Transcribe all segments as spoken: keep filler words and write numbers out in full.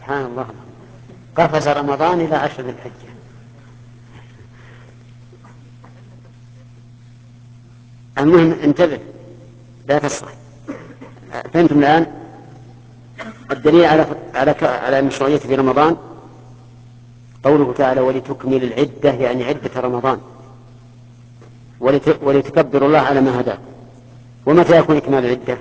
سبحان الله، قفز رمضان إلى عشر ذي الحجة. المهم انتبه لا تصح. فهمتم الآن الدليل على على على مشروعية في رمضان؟ قوله تعالى ولتكمل العدة، يعني عدة رمضان، ولتكبروا الله على ما هداكم. ومتى يكون إكمال العدة؟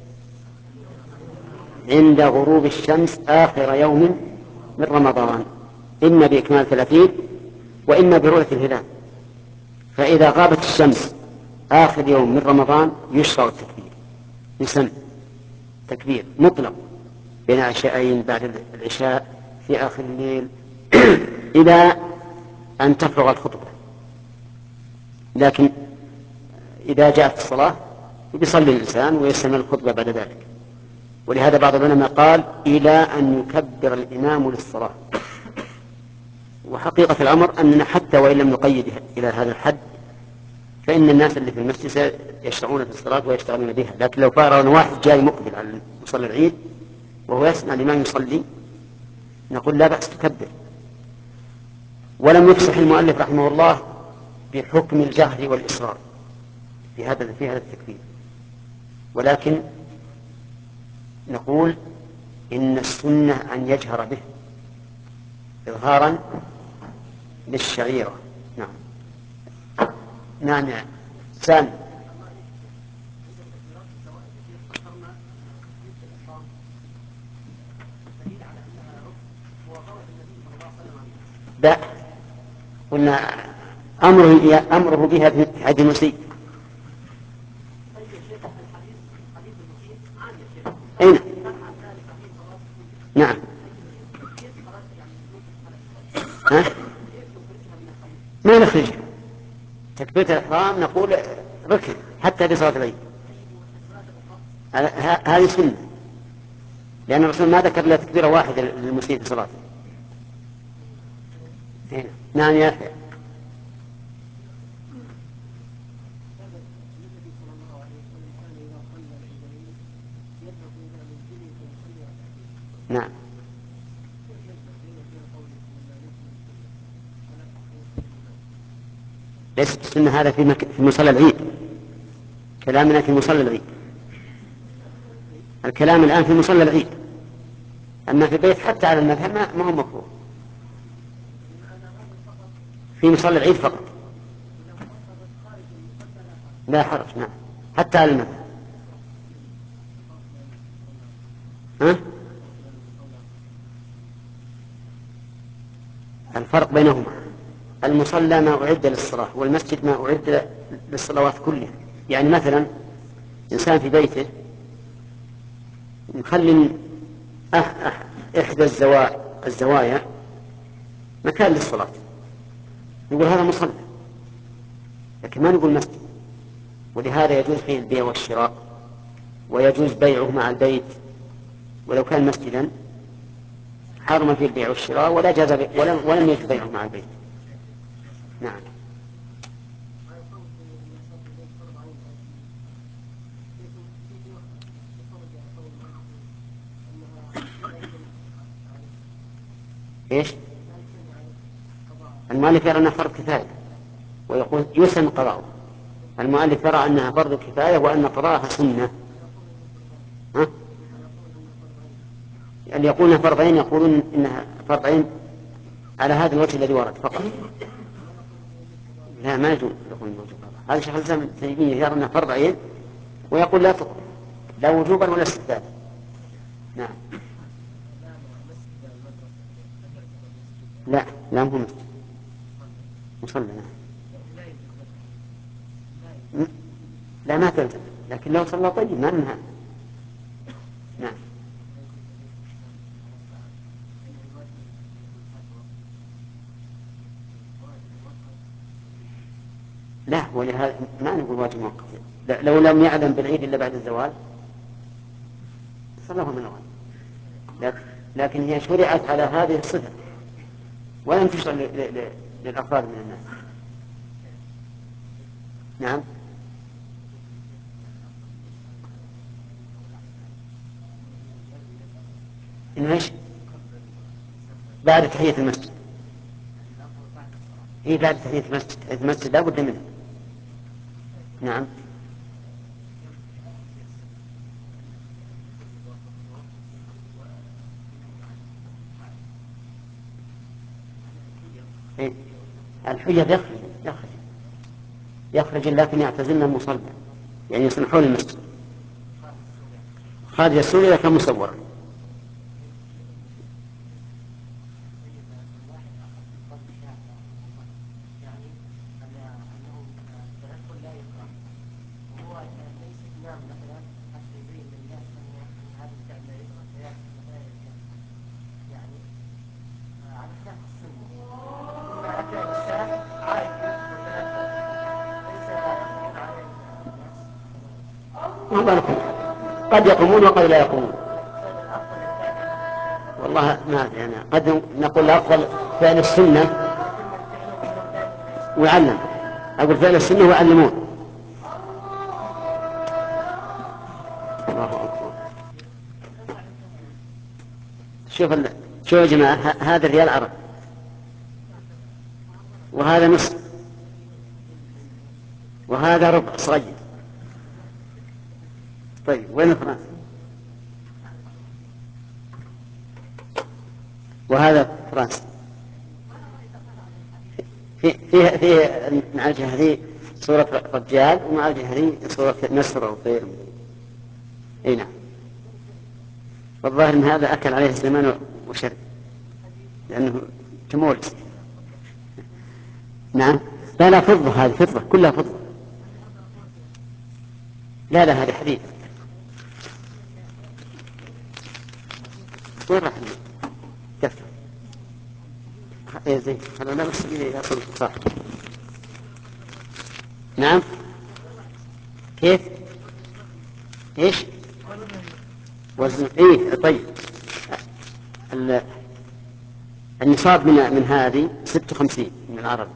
عند غروب الشمس آخر يوم من رمضان، إما بإكمال ثلاثين وإما برؤية الهلال. فإذا غابت الشمس آخر يوم من رمضان يشرع التكبير، يسمى تكبير مطلق بين عشاءين بعد العشاء في آخر الليل إلى أن تفرغ الخطبة. لكن إذا جاءت الصلاة يصلي الإنسان ويستمر الخطبة بعد ذلك. ولهذا بعض العلماء قال إلى أن يكبر الإمام للصلاة. وحقيقة الأمر أننا حتى وإن لم نقيد إلى هذا الحد فإن الناس اللي في المسجد يشرعون في الصلاة ويشتغلون بها. لكن لو فرضنا واحد جاي مقبل على مصلى العيد وهو يسمع الإمام يصلي نقول لا بأس تكبر. ولم يفصح المؤلف رحمه الله بحكم الجهر والإصرار في هذا في هذا التكبير، ولكن نقول إن السنة أن يجهر به إظهارا للشعيرة. نعم نعم نعم سامي. لا قلنا أمره, أمره بها في حد المسيء. أين؟ نعم ها؟ ما نخرجها تكبيرة الإحرام، نقول ركن حتى في صلاة العيد. هذه سنة، لأن الرسول ما ذكر إلا تكبيرة واحدة للمسيء في صلاته. نعم يا أخي. نعم ليست السنة هذا في, مك... في مصلى العيد. كلامنا في مصلى العيد، الكلام الآن في مصلى العيد. أما في البيت حتى على المذهب ما هو مكروه، في مصلى العيد فقط لا حرج. نعم حتى على المذهب. ها؟ الفرق بينهما المصلى ما أعد للصلاة والمسجد ما أعد للصلوات كلها. يعني مثلا إنسان في بيته يخلي أح أح إحدى الزوايا الزوايا مكان للصلاة، يقول هذا مصلى، لكن ما نقول مسجد. ولهذا يجوز فيه البيع والشراء، ويجوز بيعه مع البيت. ولو كان مسجدا حرم فيه البيع والشراء ولا جاز ولم, ولم يجوز بيعه مع البيت. نعم ايش؟ المؤلف يرى انها فرض كفايه ويقول يسن قضاؤه. المؤلف يرى انها فرض كفايه وان قضاءها سنه. ها؟ اللي يقولون فرضين يقولون انها فرضين على هذا الوجه الذي ورد فقط. لا ما يجوز يقول وجوب قضاء. هذا شيخ الاسلام ابن تيميه يرى انها فرض عين ويقول لا تقضى لا وجوبا ولا استحبابا. نعم لا لا هو مسجد مصلى. لا ما تلزم، لكن لو صلى طيب ما منها. نعم لا ولهذا ما نقول واجب مؤقت. لو لم يعلم بالعيد إلا بعد الزوال صلاه من أول، لكن هي شرعت على هذه الصفة ولم تشرع للأفراد من الناس. نعم إنه إيش؟ بعد تحية المسجد. إيه بعد تحية المسجد، تحية المسجد لا بد منه. نعم. إيه؟ الحجة يخرج يخرج يخرج لكن يعتزلنا المصلى، يعني يصلحون المسجد خارج السوري إذا كان مصورا. قد يقومون وقد لا يقومون، والله ما يعني قد نقول الأفضل فعل السنة ويعلم، أقول فعل السنة ويعلمون. الله أكبر. شوف ال... شوف يا جماعة، ه... هذا ريال عرب وهذا نصف وهذا ربع صغير. طيب وين فرنسا؟ وهذا فرنسا. في في في مع الجهة ذي صورة رجال ومع الجهة ذي صورة نسر أو طير. اي نعم. والظاهر ان هذا اكل عليه سليمان وشرب لانه تمولس. نعم. لا لا فضة، هذه فضة كلها فضة. لا لا هذه حديد. وين راح كفر؟ ايه زين خلونا بس يصل صح. نعم. كيف؟ ايش؟ وزن. ايه طيب. النصاب من من هذه ستة وخمسين من العرب.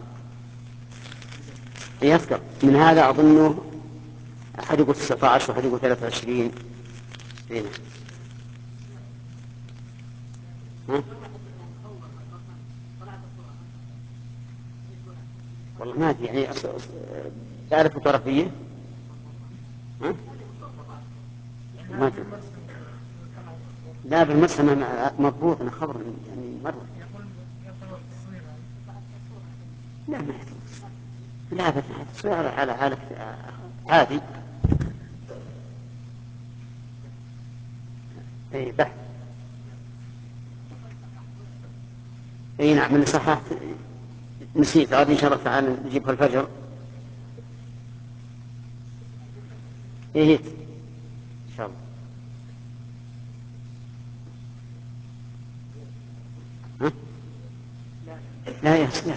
يذكر من هذا أظنه أحد يقول تسعة عشر وأحد يقول ثلاثة وعشرين. هنا. ها؟ والله ما أدري يعني تعرف فوتوغرافية؟ ها؟ ما أدري. لا بالمرسى مضبوط أنا خبر يعني مرة. لا ما لا بس على على على عادي. اي بحث. اي نعم من صححت نسيت عاد ان شاء الله تعالى نجيبها الفجر. ايه ان شاء الله. ها؟ لا يا يا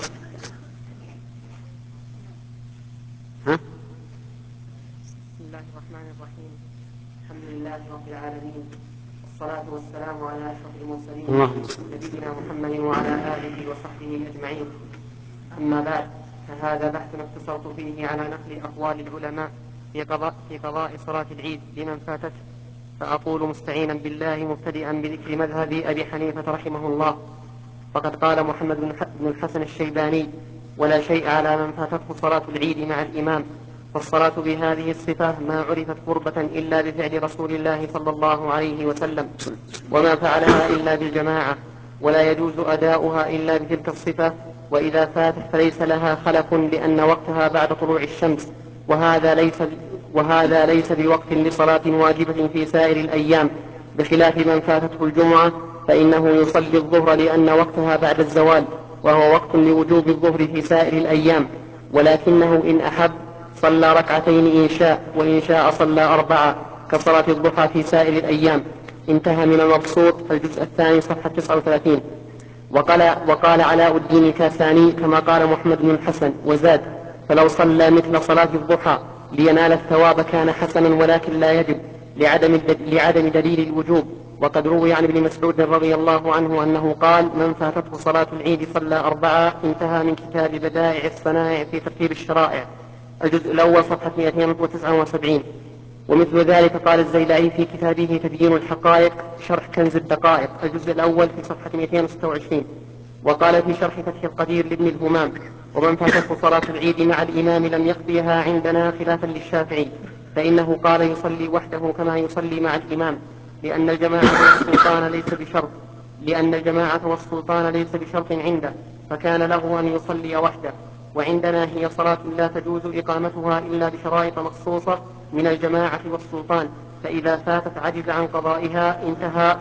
ها؟ بسم الله الرحمن الرحيم. الحمد لله رب العالمين، والصلاة والسلام على أشرف المرسلين نبينا محمد وعلى آله وصحبه أجمعين. أما بعد، فهذا بحث اقتصرت فيه على نقل أقوال العلماء في قضاء, في قضاء صلاة العيد لمن فاتته، فأقول مستعينا بالله مبتدئا بذكر مذهب أبي حنيفة رحمه الله. فقد قال محمد بن الحسن الشيباني: ولا شيء على من فاتته صلاة العيد مع الإمام، فالصلاة بهذه الصفة ما عرفت قربة إلا بفعل رسول الله صلى الله عليه وسلم، وما فعلها إلا بالجماعة، ولا يجوز أداؤها إلا بتلك الصفة، وإذا فاتت فليس لها خلف لأن وقتها بعد طلوع الشمس، وهذا ليس, وهذا ليس بوقت لصلاة واجبة في سائر الأيام، بخلاف من فاتته الجمعة فإنه يصلي الظهر لأن وقتها بعد الزوال، وهو وقت لوجوب الظهر في سائر الأيام، ولكنه إن أحب صلى ركعتين إن شاء، وإن شاء صلى أربعة كصلاة الضحى في سائر الأيام. انتهى من المبسوط الجزء الثاني صفحة تسعة وثلاثين. وقال, وقال علاء الدين الكاساني كما قال محمد بن الحسن وزاد: فلو صلى مثل صلاة الضحى لينال الثواب كان حسنا، ولكن لا يجب لعدم, لعدم دليل الوجوب. وقد روي عن ابن مسعود رضي الله عنه أنه قال: من فاتته صلاة العيد صلى أربعة. انتهى من كتاب بدائع الصنائع في ترتيب الشرائع الجزء الأول صفحة مئتين وتسعة وسبعين. ومثل ذلك قال الزيلعي في كتابه تبيين الحقائق شرح كنز الدقائق الجزء الأول في صفحة مئتين وستة وعشرين. وقال في شرح فتح القدير لابن الهمام: ومن فاتته صلاة العيد مع الإمام لم يقضيها عندنا خلافا للشافعي، فإنه قال يصلي وحده كما يصلي مع الإمام، لأن الجماعة والسلطان ليس بشرط لأن الجماعة والسلطان ليس بشرط عنده، فكان له أن يصلي وحده. وعندنا هي صلاة لا تجوز إقامتها إلا بشرائط مخصوصة من الجماعة والسلطان، فإذا فاتت عجز عن قضائها. انتهى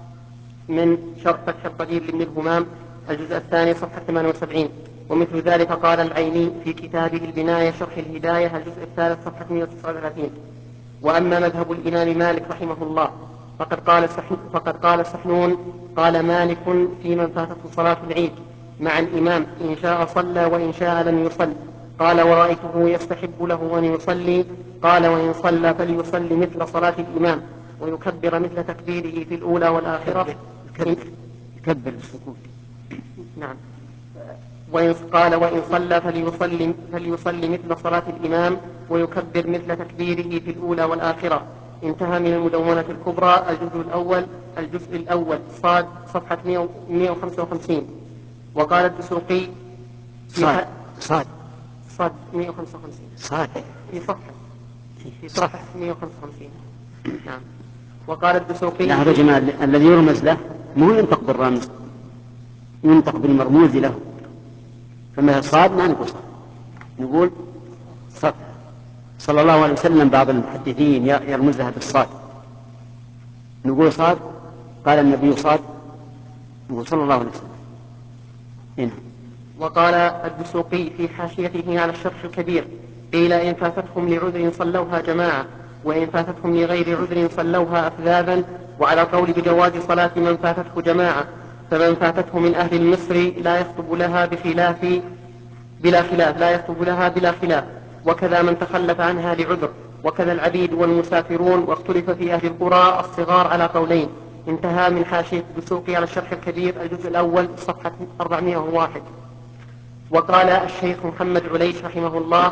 من شرح فتح القدير لابن الهمام الجزء الثاني صفحة ثمانية وسبعين. ومثل ذلك قال العيني في كتابه البناية شرح الهداية الجزء الثالث صفحة مئة وتسعة وثلاثين. وأما مذهب الإمام مالك رحمه الله فقد قال فقد قال سحنون: قال مالك في من فاتته صلاة العيد مع الإمام إن شاء صلى وإن شاء لم يصل. قال: ورأيته يستحب له أن يصلي. قال: وإن صلى فليصلي مثل صلاة الإمام ويكبر مثل تكبيره في الأولى والآخرة. يكبر السكوت. نعم. وإن قال: وإن صلى فليصلي, فليصلي مثل صلاة الإمام ويكبر مثل تكبيره في الأولى والآخرة. انتهى من المدونة الكبرى الجزء الأول الجزء الأول صاد صفحة مئة وخمسة وخمسين. وقال الدسوقي في صاد صاد صاد مئة وخمسة وخمسين صاد في صفحة في صفحة مئة وخمسة وخمسين. نعم. وقال الدسوقي: لا هذا جمال الذي يرمز له مو ينطق بالرمز، ينطق بالمرموز له. فما صاد ما نقول صاد، نقول صد. صلى الله عليه وسلم بعض المحدثين يرمزها بالصاد، نقول صاد. قال النبي صاد، نقول صلى الله عليه وسلم. هنا. وقال الدسوقي في حاشيته على الشرح الكبير: قيل إن فاتتهم لعذر صلوها جماعة، وإن فاتتهم لغير عذر صلوها أفذاذا. وعلى القول بجواز صلاة من فاتته جماعة، فمن فاتته من أهل المصر لا يخطب لها بخلاف بلا خلاف لا يخطب لها بلا خلاف، وكذا من تخلف عنها لعذر، وكذا العبيد والمسافرون. واختلف في أهل القرى الصغار على قولين. انتهى من حاشية الدسوقي على الشرح الكبير الجزء الأول صفحة أربعمائة وواحد. وقال الشيخ محمد عليش رحمه الله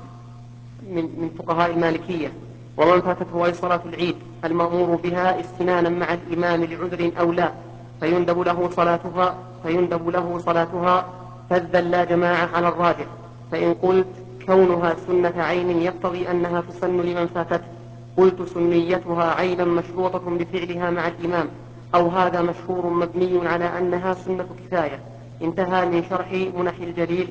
من, من فقهاء المالكية: ومن فاتته أي صلاة العيد المأمور بها استنانا مع الإمام لعذر أو لا فيندب له صلاتها فيندب له صلاتها فذا لا جماعة على الراجح. فإن قلت كونها سنة عين يقتضي أنها تسن لمن فاتته، قلت سنيتها عينا مشروطة بفعلها مع الإمام، أو هذا مشهور مبني على أنها سنة كفاية. انتهى من شرح منح الجليل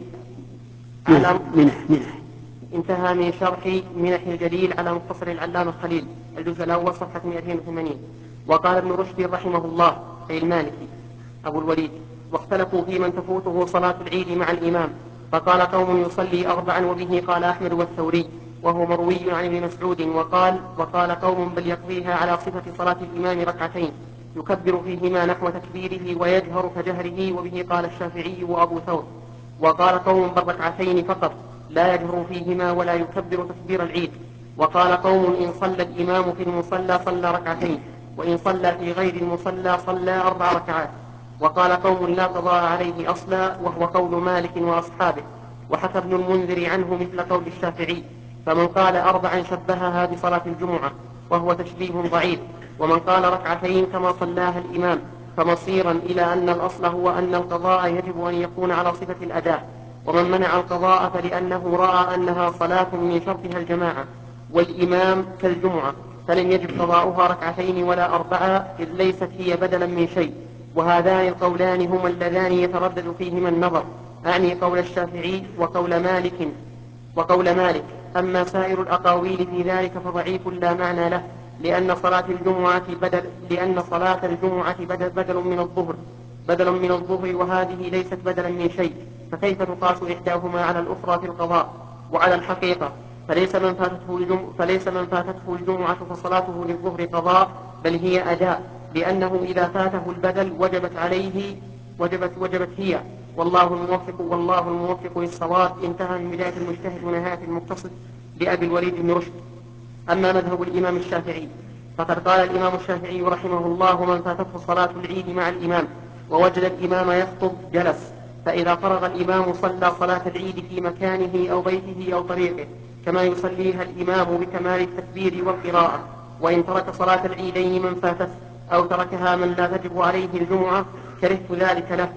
على منح منح انتهى من شرح منح الجليل على مختصر العلامة الخليل الجزء الأول صفحة مئتين وثمانين. وقال ابن رشد رحمه الله أي المالكي أبو الوليد: واختلفوا في من تفوته صلاة العيد مع الإمام، فقال قوم يصلي أربعا، وبه قال أحمد والثوري، وهو مروي عن ابن مسعود. وقال وقال قوم بل يقضيها على صفة صلاة الإمام ركعتين يكبر فيهما نحو تكبيره ويجهر كجهره، وبه قال الشافعي وأبو ثور. وقال قوم بل ركعتين فقط لا يجهر فيهما ولا يكبر تكبير العيد. وقال قوم إن صلى الإمام في المصلى صلى ركعتين، وإن صلى في غير المصلى صلى أربع ركعات. وقال قوم لا قضاء عليه أصلا، وهو قول مالك وأصحابه. وحكى ابن المنذر عنه مثل قول الشافعي. فمن قال أربعا شبهها بصلاة الجمعة، وهو تشبيه ضعيف. ومن قال ركعتين كما صلاها الإمام، فمصيرا إلى أن الأصل هو أن القضاء يجب أن يكون على صفة الأداء. ومن منع القضاء فلأنه رأى أنها صلاة من شرطها الجماعة والإمام كالجمعة، فلم يجب قضاؤها ركعتين ولا أربعة، إذ ليست هي بدلا من شيء. وهذان القولان هما اللذان يتردد فيهما النظر، أعني قول الشافعي وقول مالك وقول مالك. أما سائر الأقاويل في ذلك فضعيف لا معنى له، لأن صلاة الجمعة بدل لأن صلاة الجمعة بدل, بدل من الظهر بدل من الظهر وهذه ليست بدلا من شيء، فكيف تقاس إحداهما على الأخرى في القضاء وعلى الحقيقة؟ فليس من فاتته الجمعة, فليس من فاتته الجمعة فصلاته للظهر قضاء، بل هي أداء، لأنه إذا فاته البدل وجبت عليه وجبت وجبت هي. والله الموفق والله الموفق للصواب. انتهى من بداية المجتهد ونهاية المقتصد لأبي الوليد بن رشد. أما مذهب الإمام الشافعي فقد قال الإمام الشافعي رحمه الله: من فاتته صلاة العيد مع الإمام ووجد الإمام يخطب جلس، فإذا فرغ الإمام صلى صلاة العيد في مكانه أو بيته أو طريقه كما يصليها الإمام بكمال التكبير والقراءة. وإن ترك صلاة العيدين من فاتته أو تركها من لا تجب عليه الجمعة كرهت ذلك له.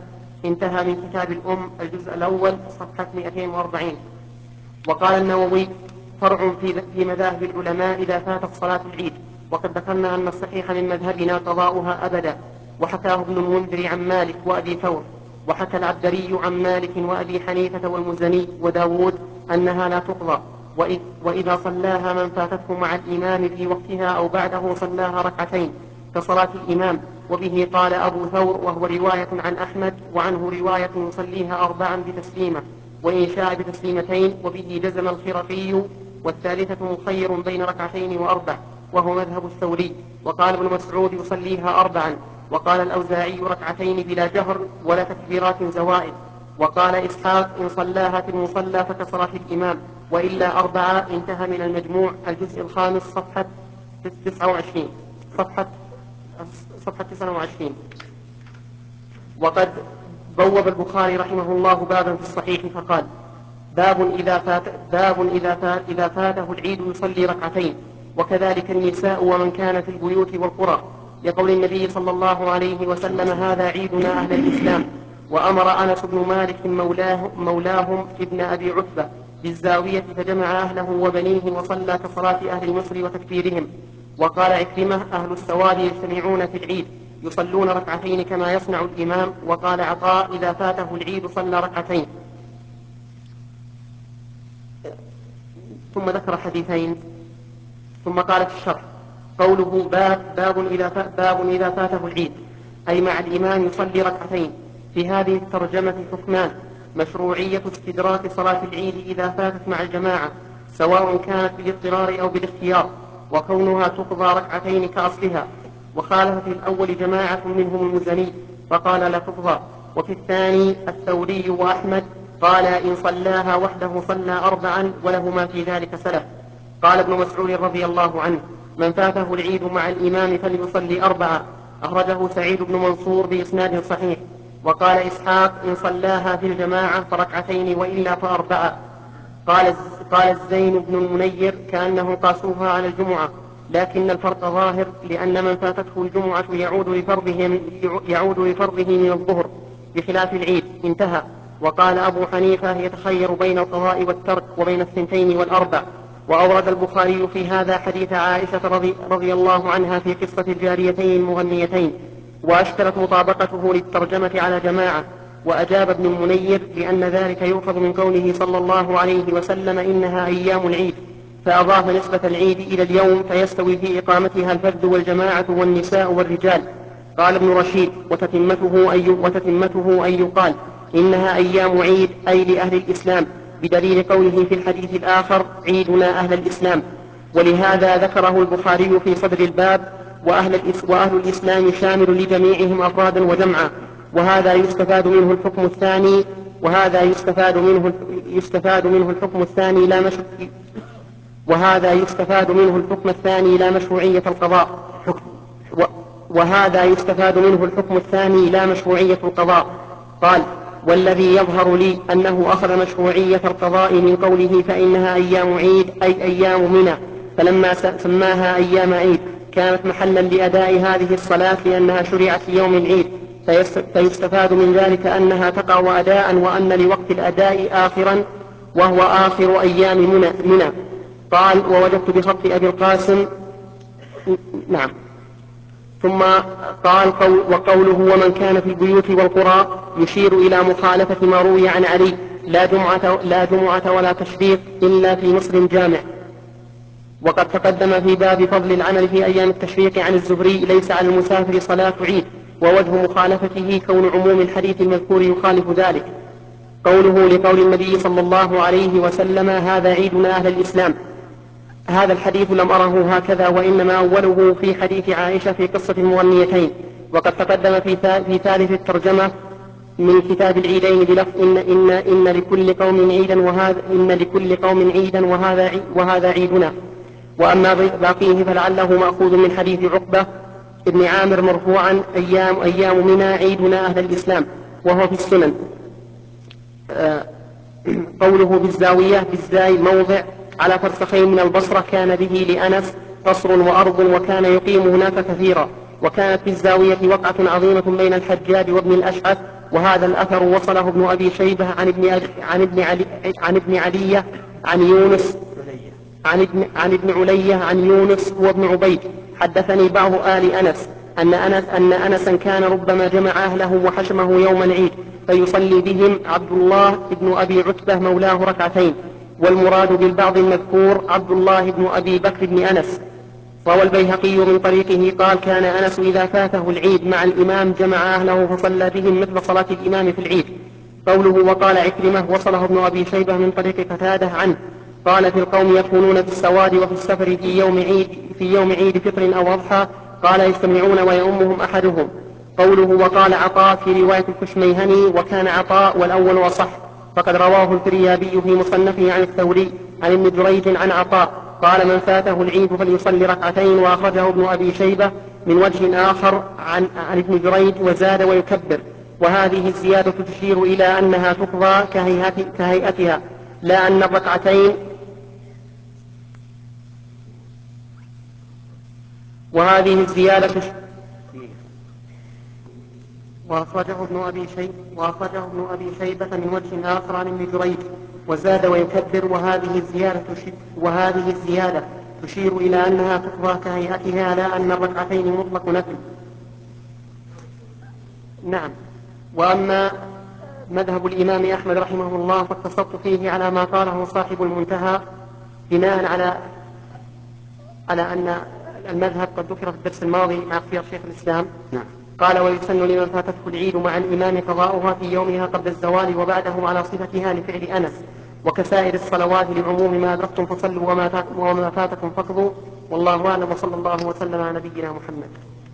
انتهى من كتاب الأم الجزء الأول صفحة مئتين وأربعين. وقال النووي: فرع في مذاهب العلماء إذا فاتت صلاة العيد، وقد ذكرنا أن الصحيح من مذهبنا قضاؤها أبدا. وحكاه ابن المنذر عن مالك وأبي ثور، وحكى العبدري عن مالك وأبي حنيفة والمزني وداود أنها لا تقضى، وإذا صلاها من فاتته مع الإمام في وقتها أو بعده صلاها ركعتين كصلاة الإمام. وبه قال أبو ثور، وهو رواية عن أحمد، وعنه رواية يصليها أربعا بتسليمة، وإن شاء بتسليمتين. وبه جزم الخرقي، والثالثة مخير بين ركعتين وأربع، وهو مذهب الثوري. وقال ابن مسعود يصليها أربعا. وقال الأوزاعي ركعتين بلا جهر ولا تكبيرات زوائد. وقال إسحاق إن صلاها في المصلى فكصلاة الإمام، وإلا أربعة. انتهى من المجموع الجزء الخامس صفحة تسعة وعشرين صفحة صفحة تسعة وعشرين. وقد بوب البخاري رحمه الله بابا في الصحيح فقال: باب إذا فات باب إذا فات إذا فاته العيد يصلي ركعتين، وكذلك النساء ومن كان في البيوت والقرى، لقول النبي صلى الله عليه وسلم: هذا عيدنا أهل الإسلام. وأمر أنس بن مالك مولاه مولاهم ابن أبي عتبة بالزاوية فجمع أهله وبنيه وصلى كصلاة أهل مصر وتكبيرهم. وقال عكرمة: أهل السواد يجتمعون في العيد يصلون ركعتين كما يصنع الإمام. وقال عطاء: إذا فاته العيد صلى ركعتين. ثم ذكر حديثين ثم قال في الشرح: قوله باب باب إذا, باب إذا فاته العيد أي مع الإمام يصلي ركعتين. في هذه الترجمة حكمان: مشروعية استدراك صلاة العيد إذا فاتت مع الجماعة سواء كانت بالاضطرار أو بالاختيار، وكونها تقضى ركعتين كأصلها. وخالف في الأول جماعة منهم المزني فقال لا تقضى. وفي الثاني الثوري وأحمد قال إن صلاها وحده صلى أربعا، ولهما في ذلك سلف. قال ابن مسعود رضي الله عنه: من فاته العيد مع الإمام فليصلي أربعا. أخرجه سعيد بن منصور بإسناد صحيح. وقال إسحاق إن صلاها في الجماعة فركعتين وإلا فأربعا. قال قال الزين بن المنير كأنه قاسوها على الجمعة، لكن الفرق ظاهر، لأن من فاتته الجمعة يعود لفرضه يعود لفرضه من الظهر بخلاف العيد. انتهى. وقال أبو حنيفة يتخير بين القضاء والترك وبين الثنتين والأربع. وأورد البخاري في هذا حديث عائشة رضي, رضي الله عنها في قصة الجاريتين المغنيتين، وأشكلت مطابقته للترجمة على جماعة. وأجاب ابن المنير بأن ذلك يؤخذ من قوله صلى الله عليه وسلم إنها أيام العيد، فأضاف نسبة العيد إلى اليوم فيستوي في إقامتها الفرد والجماعة والنساء والرجال. قال ابن رشيد: وتتمته أي, وتتمته أن يقال إنها أيام عيد أي لأهل الإسلام، بدليل قوله في الحديث الآخر: عيدنا أهل الإسلام. ولهذا ذكره البخاري في صدر الباب: وأهل, وأهل الإسلام شامل لجميعهم أفرادا وجمعا. وهذا يستفاد منه الحكم الثاني وهذا يستفاد منه يستفاد منه الحكم الثاني لا مش وهذا يستفاد منه الحكم الثاني لا مشروعية القضاء وهذا يستفاد منه الحكم الثاني لا مشروعية القضاء. قال: والذي يظهر لي أنه أخذ مشروعية القضاء من قوله فإنها أيام عيد أي أيام منى، فلما سماها أيام عيد كانت محلا لأداء هذه الصلاة لأنها شرعت في يوم العيد، فيستفاد من ذلك أنها تقع أداء، وأن لوقت الأداء آخرا وهو آخر أيام منى. قال: ووجدت بخط أبي القاسم. نعم. ثم قال: وقوله ومن كان في البيوت والقرى يشير إلى مخالفة ما روي عن علي: لا جمعة, لا جمعة ولا تشريق إلا في مصر جامع. وقد تقدم في باب فضل العمل في أيام التشريق عن الزهري: ليس على المسافر صلاة عيد. ووجه مخالفته كون عموم الحديث المذكور يخالف ذلك. قوله لقول النبي صلى الله عليه وسلم: هذا عيدنا أهل الإسلام، هذا الحديث لم أره هكذا، وإنما أوله في حديث عائشة في قصة المغنيتين. وقد تقدم في ثالث الترجمة من كتاب العيدين بلفظ إن, إن, إن لكل قوم عيدا وهذا إن لكل قوم عيدا وهذا, وهذا عيدنا. وأما باقيه فلعله مأخوذ من حديث عقبة ابن عامر مرفوعا: أيام أيام منى عيدنا أهل الإسلام، وهو في السنن. آه قوله بالزاوية بالزاي موضع على فرسخين من البصرة كان به لأنس قصر وأرض، وكان يقيم هناك كثيرا. وكانت في الزاوية وقعة عظيمة بين الحجاج وابن الأشعث وهذا الأثر وصله ابن أبي شيبة عن ابن عن ابن علي عن ابن علية عن يونس عن ابن عن ابن علية عن يونس هو ابن عبيد حدثني بعض آل أنس أن أنس أن أنسا كان ربما جمع أهله وحشمه يوم العيد فيصلي بهم عبد الله بن أبي عتبة مولاه ركعتين، والمراد بالبعض المذكور عبد الله بن أبي بكر بن أنس. روى البيهقي من طريقه قال كان أنس إذا فاته العيد مع الإمام جمع أهله فصلى بهم مثل صلاة الإمام في العيد. قوله وقال عكرمة وصله ابن أبي شيبة من طريق قتادة عنه قال في القوم يكونون في السواد وفي السفر في يوم عيد في يوم عيد فطر أو أضحى قال يجتمعون ويؤمهم أحدهم. قوله وقال عطاء في رواية الكشميهني وكان عطاء والأول وصح، فقد رواه الفريابي في مصنفه عن الثوري عن ابن جريج عن عطاء قال من فاته العيد فليصلي ركعتين، وأخرجه ابن أبي شيبة من وجه آخر عن, عن ابن جريج وزاد ويكبر، وهذه الزيادة تشير إلى أنها تقضى كهيئتها لا أن الركعتين وهذه الزيادة وأخرجه ابن أبي شيبة وأخرجه ابن أبي شيبة من وجه آخر عن ابن جريج وزاد ويكبر، وهذه الزيادة وهذه الزيادة تشير إلى أنها تقضى كهيئتها لا أن الركعتين مطلق نفل. نعم. وأما مذهب الإمام أحمد رحمه الله فاقتصرت فيه على ما قاله صاحب المنتهى بناء على على أن المذهب قد ذكر في الدرس الماضي مع اختيار شيخ الإسلام. نعم. قال ويسن لمن فاتته العيد مع الإمام قضاؤها في يومها قبل الزوال وبعده على صفتها لفعل أنس، وكسائر الصلوات لعموم ما أدركتم فصلوا وما فاتكم فقضوا، والله أعلم وصلى الله وسلم على نبينا محمد.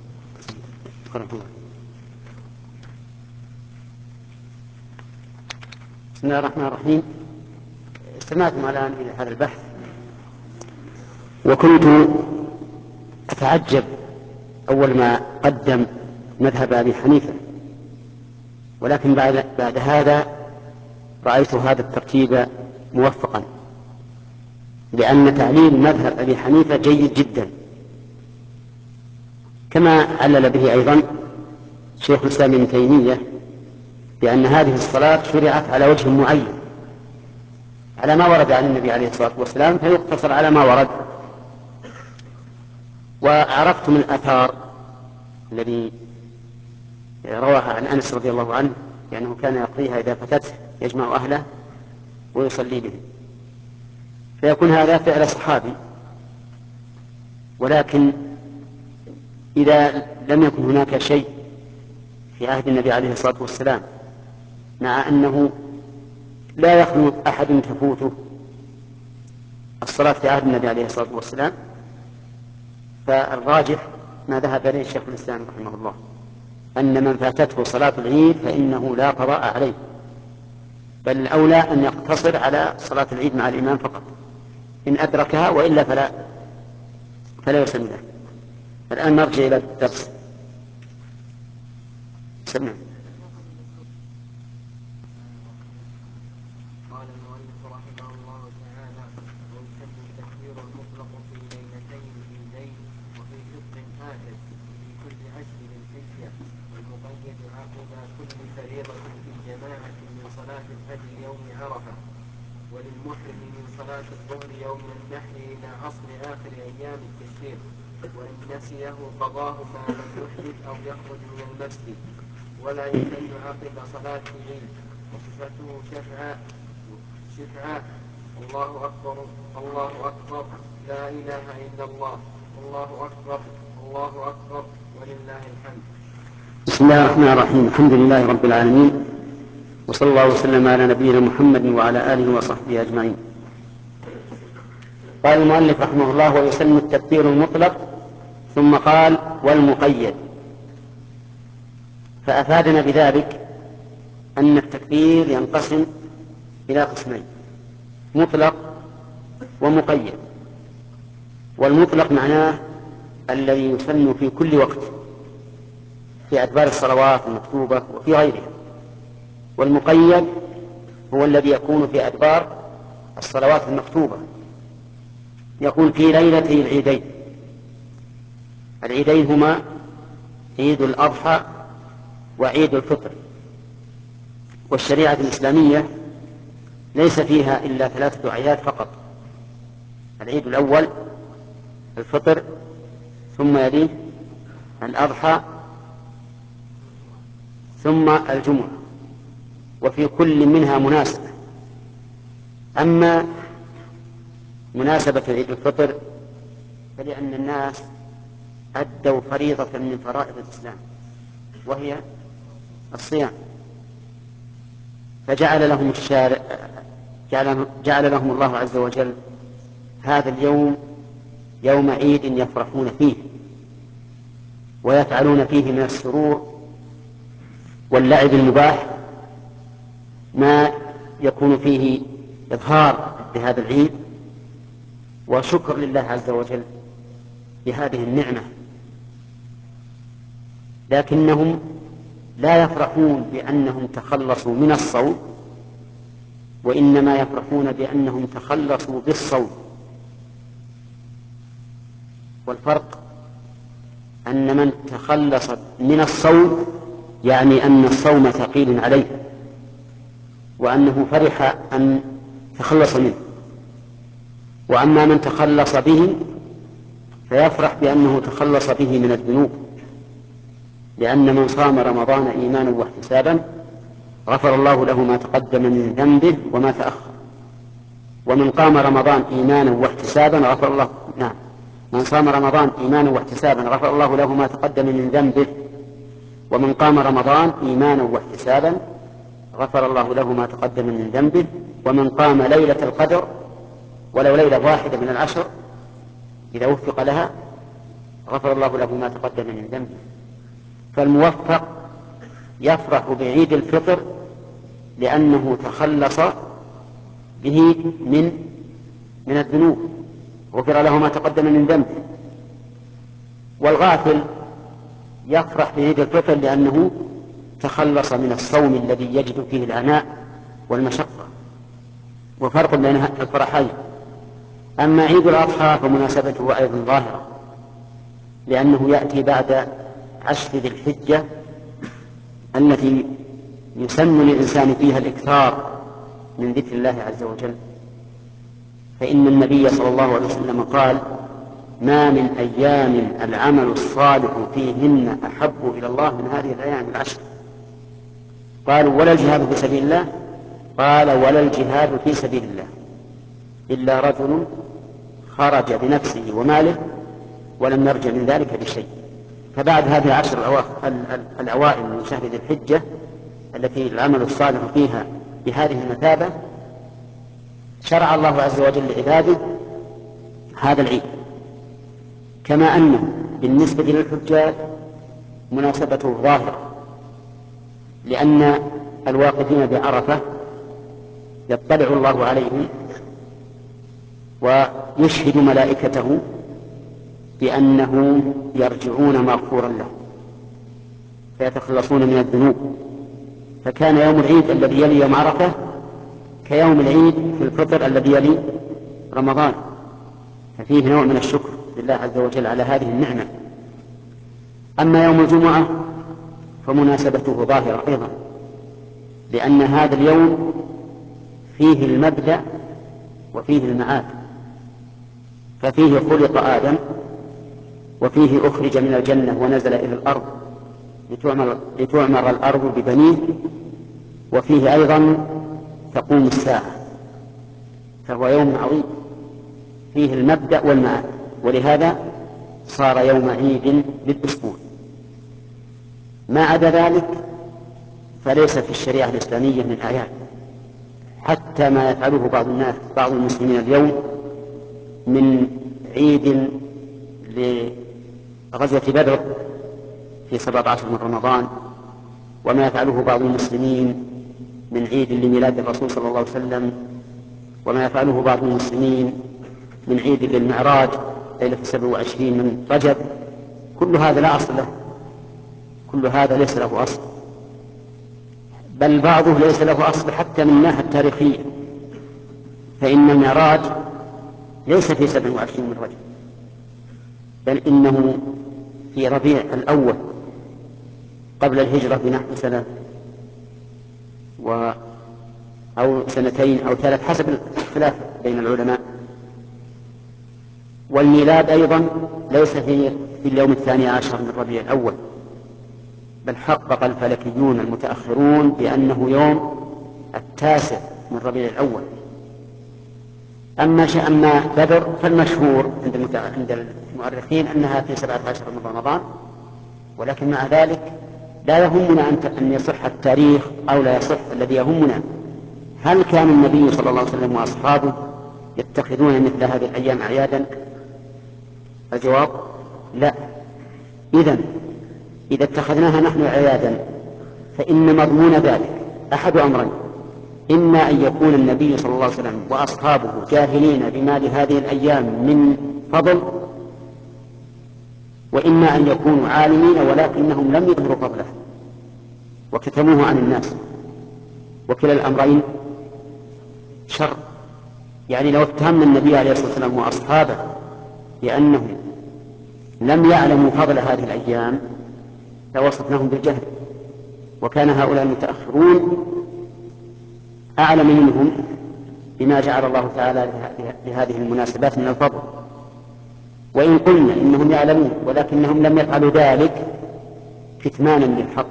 بسم الله الرحمن الرحيم. استمعتم الآن إلى هذا البحث وكنت أتعجب أول ما قدم مذهب أبي حنيفة، ولكن بعد, بعد هذا رأيت هذا الترتيب موفقا، لأن تعليل مذهب أبي حنيفة جيد جدا، كما علل به أيضا شيخ الإسلام ابن تيمية بأن هذه الصلاة شرعت على وجه معين على ما ورد عن النبي عليه الصلاة والسلام، فيقتصر على ما ورد. وعرفت من الآثار الذي رواها عن أنس رضي الله عنه لأنه كان يقضيها إذا فتته يجمع أهله ويصلي بهم، فيكون هذا فعل صحابي. ولكن إذا لم يكن هناك شيء في عهد النبي عليه الصلاة والسلام، مع أنه لا يخلو أحد تفوته الصلاة في عهد النبي عليه الصلاة والسلام، فالراجح ما ذهب إليه شيخ الإسلام رحمه الله أن من فاتته صلاة العيد فإنه لا قضاء عليه، بل الأولى أن يقتصر على صلاة العيد مع الإمام فقط إن أدركها، وإلا فلا فلا يسمى له. الآن نرجع إلى الدرس. سمع. قال المؤلف رحمه الله تعالى: ويسن التكبير المطلق في ليلتين العيدين وفي فطر آكد في كل عشر ذي الحجة، والمقيد عقب كل فريضة في جماعة من صلاة الفجر يوم عرفة، وللمحرم من صلاة الظهر يوم النحر إلى عصر آخر أيام التشريق، وإن نسيه قضاه ما لم يحدث أو يخرج من المسجد، ولا يسن عقب صلاة العيد. وصفته شفعاء شفعاء الله أكبر الله أكبر لا إله إلا الله الله أكبر الله أكبر ولله الحمد. بسم الله الرحمن الرحيم. الحمد لله رب العالمين، وصلى الله وسلم على نبينا محمد وعلى آله وصحبه أجمعين. قال المؤلف رحمه الله: ويسن التكبير المطلق، ثم قال: والمقيد. فأفادنا بذلك أن التكبير ينقسم إلى قسمين: مطلق ومقيد. والمطلق معناه الذي يسن في كل وقت في أدبار الصلوات المكتوبة وفي غيرها، والمقيد هو الذي يكون في أدبار الصلوات المكتوبة، يكون في ليلتي العيدين. العيدين هما عيد الأضحى وعيد الفطر، والشريعة الإسلامية ليس فيها إلا ثلاثة أعياد فقط: العيد الأول الفطر، ثم يليه الأضحى، ثم الجمعة، وفي كل منها مناسبة. أما مناسبة عيد الفطر فلأن الناس أدوا فريضة من فرائض الإسلام وهي الصيام، فجعل لهم الشارع جعل, جعل لهم الله عز وجل هذا اليوم يوم عيد يفرحون فيه ويفعلون فيه من السرور واللعب المباح ما يكون فيه إظهار بهذا العيد وشكر لله عز وجل بهذه النعمة. لكنهم لا يفرحون بأنهم تخلصوا من الصوم، وإنما يفرحون بأنهم تخلصوا بالصوم. والفرق أن من تخلص من الصوم يعني أن الصوم ثقيل عليه وأنه فرح أن تخلص منه، وأما من تخلص به فيفرح بأنه تخلص به من الذنوب، لأن من صام رمضان إيمانا واحتسابا غفر الله له ما تقدم من ذنبه وما تأخر. ومن قام رمضان إيمانا واحتسابا غفر الله نعم من صام رمضان إيمانا واحتسابا غفر الله له ما تقدم من ذنبه، ومن قام رمضان إيمانا واحتسابا غفر الله له ما تقدم من ذنبه. ومن قام ليلة القدر ولو ليلة واحدة من العشر إذا وفق لها غفر الله له ما تقدم من ذنبه. فالموفق يفرح بعيد الفطر لأنه تخلص به من من الذنوب، غفر له ما تقدم من ذنبه. والغافل يفرح بعيد الفطر لأنه تخلص من الصوم الذي يجد فيه العناء والمشقة، وفرق بين الفرحين. أما عيد الأضحى فمناسبته أيضا ظاهرة، لأنه يأتي بعد عشر ذي الحجة التي يسن للإنسان فيها الإكثار من ذكر الله عز وجل. فإن النبي صلى الله عليه وسلم قال: ما من أيام العمل الصالح فيهن أحب إلى الله من هذه الأيام العشر. قالوا: ولا الجهاد في سبيل الله؟ قال: ولا الجهاد في سبيل الله إلا رجل خرج بنفسه وماله ولم يرجع من ذلك بشيء. فبعد هذه العشر الأوائل من شهر ذي الحجة التي العمل الصالح فيها بهذه المثابة شرع الله عز وجل لعباده هذا العيد. كما أنه بالنسبة للحجاج مناسبته ظاهرة، لأن الواقفين بعرفة يطلع الله عليهم ويشهد ملائكته بأنه يرجعون مغفورا لهم فيتخلصون من الذنوب. فكان يوم العيد الذي يلي يوم عرفة كيوم العيد في الفطر الذي يلي رمضان، ففيه نوع من الشكر لله عز وجل على هذه النعمة. أما يوم الجمعة فمناسبته ظاهرة أيضا، لأن هذا اليوم فيه المبدأ وفيه المعاد، ففيه خلق آدم وفيه أخرج من الجنة ونزل إلى الأرض لتعمر, لتعمر الأرض ببنيه، وفيه أيضا تقوم الساعة. فهو يوم عظيم فيه المبدأ والمعاد، ولهذا صار يوم عيد بالأسبوع. ما عدا ذلك فليس في الشريعة الإسلامية من آيات، حتى ما يفعله بعض الناس بعض المسلمين اليوم من عيد لغزوة بدر في سبعة عشر من رمضان، وما يفعله بعض المسلمين من عيد لميلاد الرسول صلى الله عليه وسلم، وما يفعله بعض المسلمين من عيد للمعراج ليلة سبع وعشرين من رجب. كل هذا لا أصل له، كل هذا ليس له أصل، بل بعضه ليس له أصل حتى من الناحية التاريخية. فإن المعراج ليس في سبع وعشرين من رجب، بل إنه في ربيع الأول قبل الهجرة بنحو سنة و أو سنتين أو ثلاث حسب الاختلاف بين العلماء. والميلاد أيضا ليس في اليوم الثاني عشر من ربيع الأول، بل حقق الفلكيون المتأخرون بأنه يوم التاسع من ربيع الأول. أما أما بدر فالمشهور عند المؤرخين أنها في سبعة عشر من رمضان، ولكن مع ذلك لا يهمنا أن يصح التاريخ أو لا يصح. الذي يهمنا هل كان النبي صلى الله عليه وسلم وأصحابه يتخذون مثل هذه الأيام أعيادا؟ الجواب لا. إذن إذا اتخذناها نحن عيادا فإن مضمون ذلك أحد أمرين: إما أن يكون النبي صلى الله عليه وسلم وأصحابه جاهلين بما لهذه الأيام من فضل، وإما أن يكونوا عالمين ولكنهم لم يظهروا فضله وكتموه عن الناس، وكلا الأمرين شر. يعني لو اتهمنا النبي عليه الصلاة والسلام وأصحابه بأنهم لم يعلموا فضل هذه الأيام لوصفناهم بالجهل، وكان هؤلاء المتأخرون أعلم منهم بما جعل الله تعالى لهذه المناسبات من الفضل. وإن قلنا إنهم يعلمون ولكنهم لم يفعلوا ذلك كتمانا للحق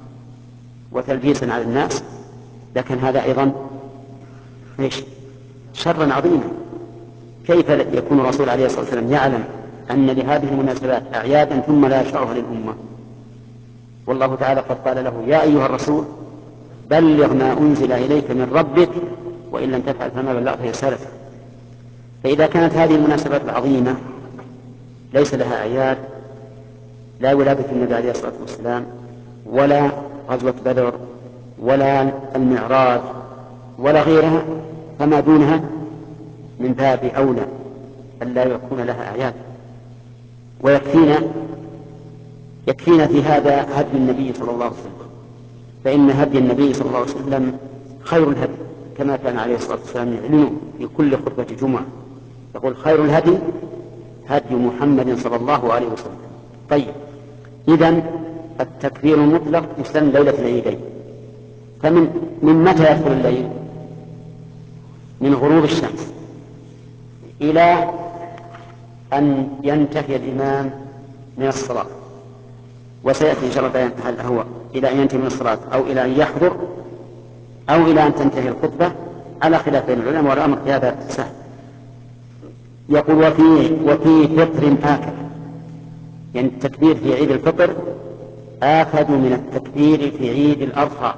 وتلبيسا على الناس، لكن هذا أيضا إيش؟ شرا عظيما. كيف يكون الرسول عليه الصلاة والسلام يعلم أن لهذه المناسبات أعيادا ثم لا يشرعها للأمة؟ والله تعالى قد قال له: يا أيها الرسول بلغ ما أنزل إليك من ربك وإن لم تفعل فما بلغت رسالته. فإذا كانت هذه المناسبات العظيمة ليس لها أعياد، لا ولادة النبي عليه الصلاة والسلام ولا غزوة بدر ولا المعراج ولا غيرها، فما دونها من باب أولى أن لا يكون لها أعياد. ويكفينا يكفينا في هذا هدي النبي صلى الله عليه وسلم، فإن هدي النبي صلى الله عليه وسلم خير الهدي، كما كان عليه الصلاة والسلام يعلنه في كل خطبة جمعة، يقول: خير الهدي هدي محمد صلى الله عليه وسلم. طيب، إذن التكبير المطلق يسن ليلة العيدين. فمن من متى يدخل الليل؟ من غروب الشمس إلى أن ينتهي الإمام من الصلاة، وسيأتي إن شاء الله بيان هل هو إلى أن ينتهي من الصلاة أو إلى أن يحضر أو إلى أن تنتهي الخطبة، على خلاف بين العلماء، والأمر في هذا سهل. يقول: وفي وفي فطر آكد، يعني التكبير في عيد الفطر آكد من التكبير في عيد الأضحى.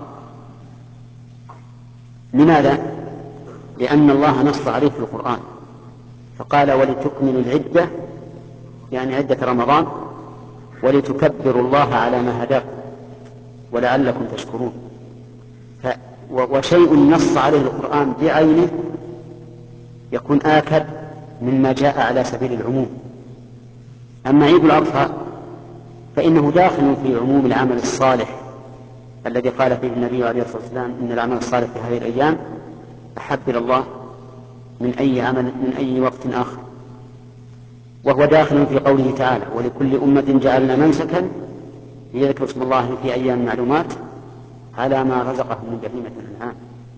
لماذا؟ لأن الله نص عليه في القرآن فقال: ولتكملوا العدة، يعني عدة رمضان، ولتكبروا الله على ما هداكم ولعلكم تشكرون. ف... وشيء نص عليه القرآن بعينه يكون آكد مما جاء على سبيل العموم. أما عيد الأضحى فإنه داخل في عموم العمل الصالح الذي قال فيه النبي عليه الصلاة والسلام: إن العمل الصالح في هذه الأيام أحب إلى الله من أي عمل من أي وقت آخر. وهو داخل في قوله تعالى: ولكل أمة جعلنا منسكا ليذكروا اسم الله في أيام معلومات على ما رزقهم من بهيمة الأنعام.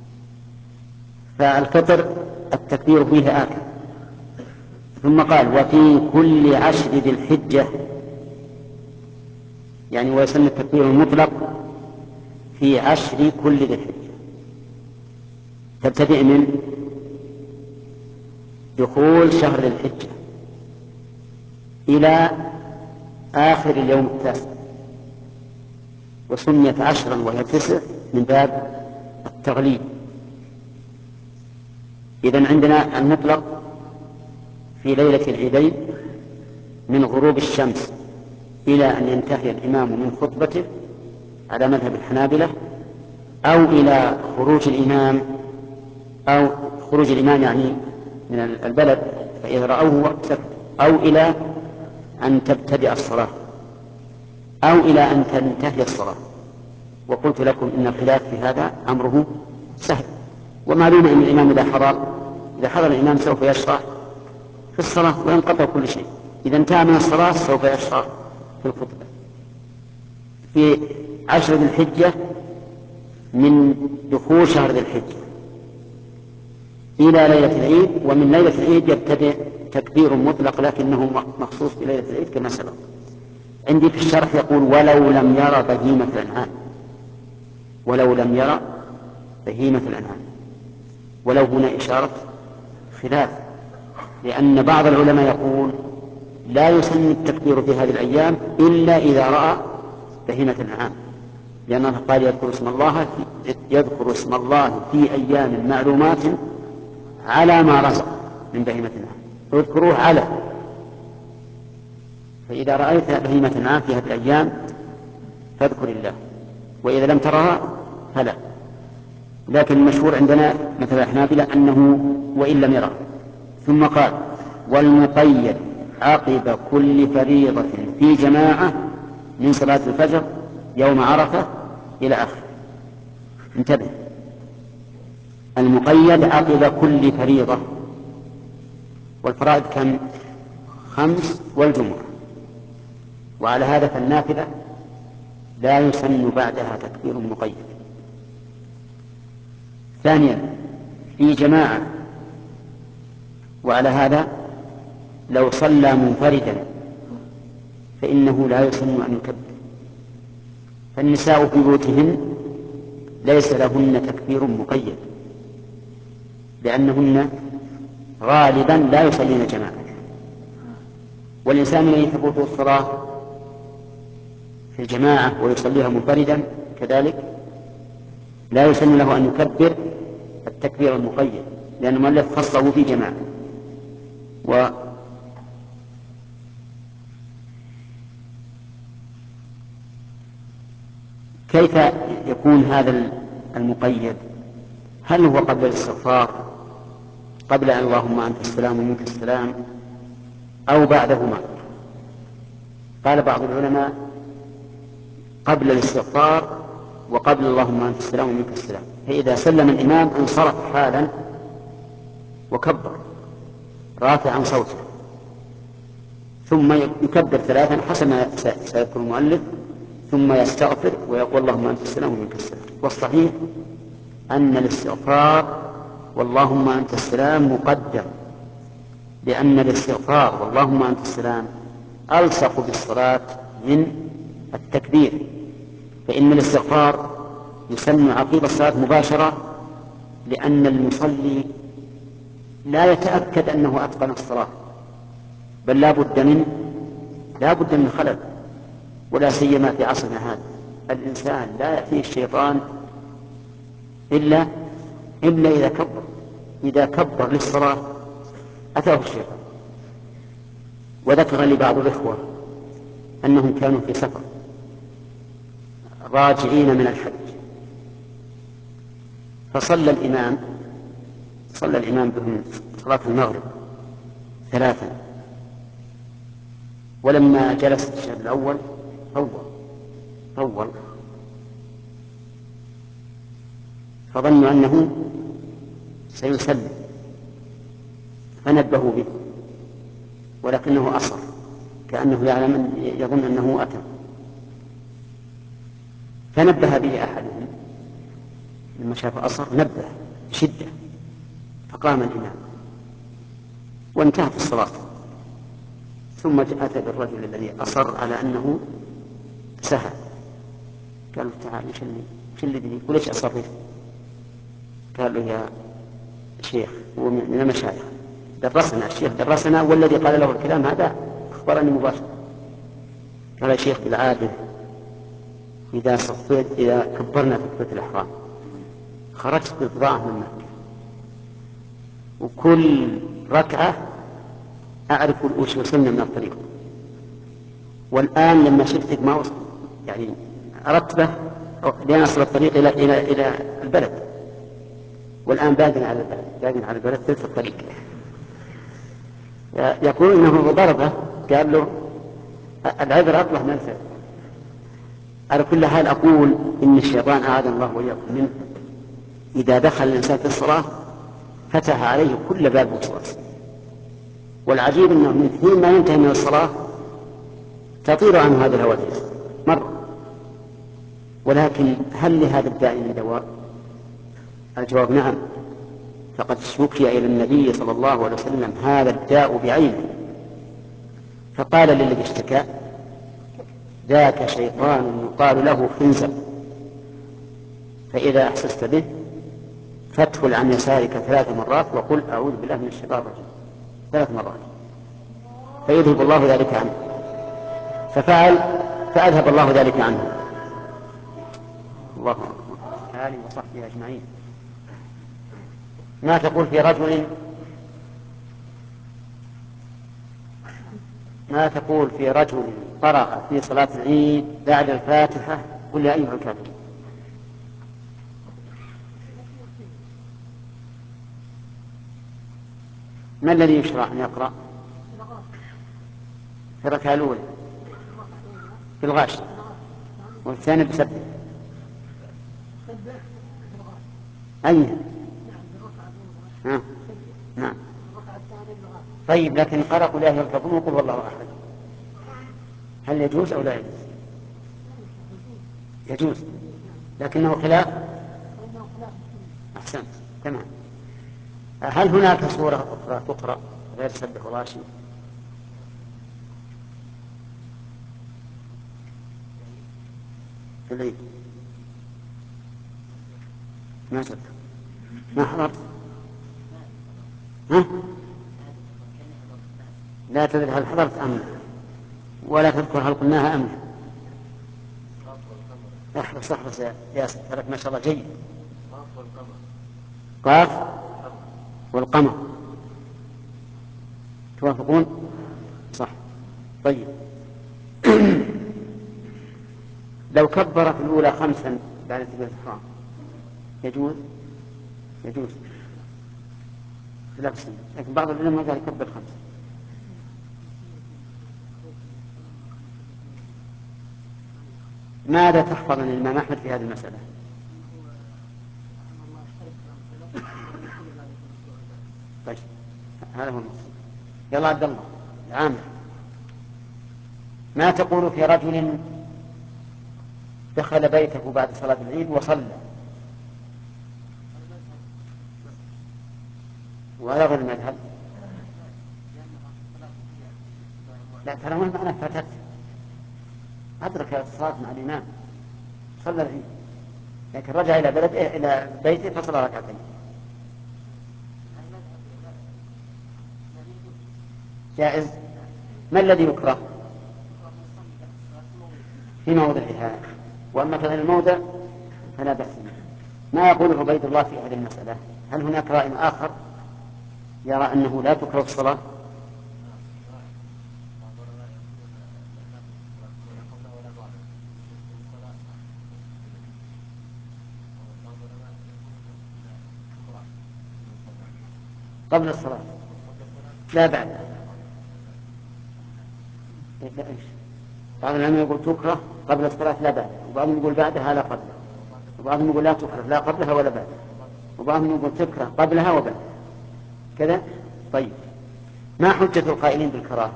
فالفطر التكبير فيه آكل. ثم قال: وفي كل عشر ذي الحجة، يعني ويسمى التكبير المطلق في عشر كل ذي الحجة، تبتدئ من دخول شهر ذي الحجة إلى آخر اليوم التاسع، وسميت عشرا وهي تسع من باب التغليب. إذن عندنا المطلق في ليلة العيدين من غروب الشمس إلى أن ينتهي الإمام من خطبته على مذهب الحنابلة، أو إلى خروج الإمام أو خروج الإمام يعني من البلد فإذا رأوه سكت، أو إلى أن تبتدئ الصلاة، أو إلى أن تنتهي الصلاة. وقلت لكم إن الخلاف في هذا أمره سهل، ومعلوم أن الإمام إذا حضر إذا حضر الإمام سوف يشرع في الصلاة وينقطع كل شيء. إذا انتهى من الصلاة سوف يشرع في الخطبة. في عشر ذي الحجة من دخول شهر ذي الحجة إلى ليلة العيد، ومن ليلة العيد يبتدئ تكبير مطلق لكنه مخصوص بليلة العيد كما سبق. عندي في الشرح يقول ولو لم يرى بهيمة الأنعام، ولو لم يرى بهيمة الأنعام، ولو هنا إشارة خلاف، لأن بعض العلماء يقول لا يسن التكبير في هذه الأيام إلا إذا رأى بهيمة الأنعام، لأن الله قال يذكر اسم الله في يذكر اسم الله في أيام معلومات على ما رزق من بهيمة الأنعام، اذكروه على. فإذا رأيت بهيمة الأنعام في هذه الأيام فاذكر الله، وإذا لم ترها فلا. لكن المشهور عندنا مثل الحنابلة أنه وإن لم يرى. ثم قال والمقيد عقب كل فريضة في جماعة من صلاة الفجر يوم عرفة إلى آخره. انتبه، المقيد عقب كل فريضة، والفرائض كم؟ خمس والجمعة، وعلى هذا فالنافلة لا يسن بعدها تكبير مقيد. ثانيا في جماعة، وعلى هذا لو صلى منفردا فإنه لا يسن أن يكبر. فالنساء في بيوتهن ليس لهن تكبير مقيد، لأنهن غالبا لا يصلين جماعة. والإنسان الذي تفوت الصلاة في الجماعة ويصليها منفردا كذلك لا يسن له أن يكبر التكبير المقيد، لأن المؤلف خصه في جماعة. و كيف يكون هذا المقيد؟ هل هو قبل الاستغفار، قبل أن اللهم أنت السلام ومنك السلام، أو بعدهما؟ قال بعض العلماء قبل الاستغفار وقبل اللهم أنت السلام ومنك السلام. فإذا سلم الإمام انصرف حالا وكبر رافعا صوته، ثم يكبر ثلاثا حسب ما سيذكر المؤلف، ثم يستغفر ويقول اللهم أنت السلام ومنك السلام. والصحيح أن الاستغفار واللهم أنت السلام مقدم، لأن الاستغفار واللهم أنت السلام ألصق بالصلاة من التكبير، فإن الاستغفار يسن عقيب الصلاة مباشرة، لأن المصلي لا يتأكد أنه أتقن الصلاة، بل لا بد من لا بد من خلل، ولا سيما في عصرنا هذا الإنسان لا يأتيه الشيطان إلا إلا إذا كبر إذا كبر للصلاة أتاه الشيطان. وذكر لي بعض الإخوة أنهم كانوا في سفر راجعين من الحج، فصلى الإمام صلى الإمام بهم صلاة المغرب ثلاثا، ولما جلس الشهد الأول طول طول فظنوا أنه سيسلم فنبهوا به، ولكنه أصر كأنه يعلم يظن أنه أتم، فنبه به أحدهم لما شاف أصر نبه بشدة، فقام الإمام وانتهت الصلاة. ثم أتى بالرجل الذي أصر على أنه سهى، قال له تعال ايش اللي بني وليش أصرت؟ قال له يا شيخ، هو من المشايخ درسنا، الشيخ درسنا والذي قال له الكلام هذا أخبرني مباشرة. قال يا شيخ بالعادة إذا صفيت إذا كبرنا تكبيرة الإحرام خرجت بضاعة من مكة، وكل ركعة أعرف وش وصلنا من الطريق، والآن لما شفتك ما وصل يعني أردت به لأن أصل الطريق إلى إلى إلى البلد، والآن باقي على البلد باقي على البلد ثلث الطريق. يقول إنه ضربه قال له العذر أطلع من الفعل. على كل حال أقول إن الشيطان أعاذنا الله وإياكم منه إذا دخل الإنسان في الصلاة فتح عليه كل باب وسواس، والعجيب أنه من حين ما ينتهي من الصلاة تطير عنه هذه الهواجس مرة، ولكن هل لهذا الداء من دواء؟ الجواب نعم، فقد شكي إلى النبي صلى الله عليه وسلم هذا الداء بعينه، فقال للذي اشتكى: ذاك شيطان يقال له خنزب، فإذا أحسست به فادخل عن يسارك ثلاث مرات وقل أعوذ بالله من الشيطان الرجيم ثلاث مرات، فيذهب الله ذلك عنه. ففعل فأذهب الله ذلك عنه. الله أكبر. آله وصحبه أجمعين. ما تقول في رجل ما تقول في رجل قرأ في صلاة العيد بعد الفاتحة قل يا أيها الكافرون؟ ما الذي يشرع أن يقرأ في الركعة الأولى؟ في الغاش، والثاني بسبح. أي نعم نعم. طيب، لكن قرأ قل يا أيها الكافرون وقل والله أحد، هل يجوز أو لا يجوز؟ يجوز، لكنه خلاف. أحسنت، تمام. هل هناك سورة أخرى تقرأ غير سبح وغاشي؟ في العيد ما سبح ما حضرت؟ ها؟ لا تدري هل حضرت أم ولا تذكر هل قلناها أم لا؟ احرص احرص يا ياسر، ترك ما شاء الله جيد. قاف والقمر توافقون؟ صح. طيب. لو كبر في الأولى خمسا بعد تكبيرة الإحرام يجوز؟ يجوز خلاف السنة، لكن بعض العلماء قال يكبر خمسة. ماذا تحفظ عن الإمام أحمد في هذه المسألة؟ طيب، هذا هو المقصود. يلا عبد الله عامر، ما تقول في رجل دخل بيته بعد صلاة العيد وصلى ولا غير المذهب؟ لا ترى ما معنى فاتت، أدرك الصلاة مع الإمام صلى العيد، لكن رجع إلى بلد إلى بيته فصلى ركعتين. جائز. ما الذي يكره؟ في موضعها، وأما في غير الموضع فلا بأس به. ما يقول عبيد الله في هذه المسألة؟ هل هناك رأي آخر يرى أنه لا تكره الصلاة؟ قبل الصلاة لا بعد. بعض العلماء يقول تكره قبل الصلاة لا بعد، وبعضهم يقول بعدها لا قبلها، وبعضهم يقول لا تكره لا قبلها ولا بعدها، وبعضهم يقول تكره قبلها وبعدها كذا. طيب، ما حجة القائلين بالكراهة؟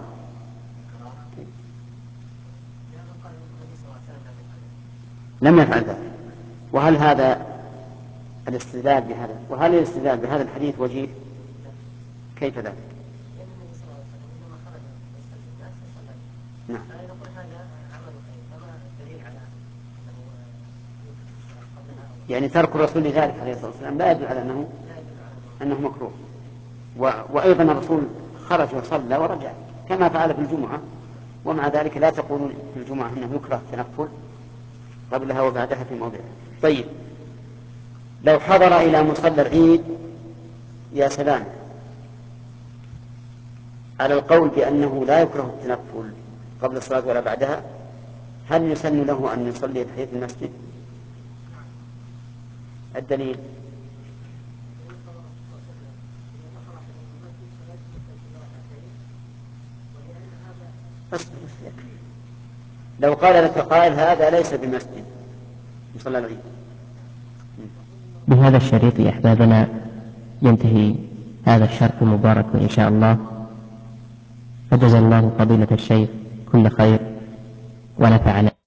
لم يفعل ذلك. وهل هذا الاستدلال بهذا وهل الاستدلال بهذا الحديث وجيه؟ كيف ذلك؟ نعم. يعني ترك الرسول لذلك عليه الصلاة والسلام لا يدل على أنه أنه مكروه. و... وأيضا الرسول خرج وصلى ورجع كما فعل في الجمعة، ومع ذلك لا تقولون في الجمعة أنه يكره التنفل قبلها وبعدها في موضعها. طيب، لو حضر إلى مصلى العيد يا سلام على القول بأنه لا يكره التنفل قبل الصلاة ولا بعدها، هل يسن له أن يصلي تحية المسجد؟ الدليل؟ لو قال لك قائل هذا ليس بمسجد مصلى العيد. بهذا الشريط يا أحبابنا ينتهي هذا الشرح المبارك إن شاء الله، فجزا الله فضيلة الشيخ كل خير ونفعنا.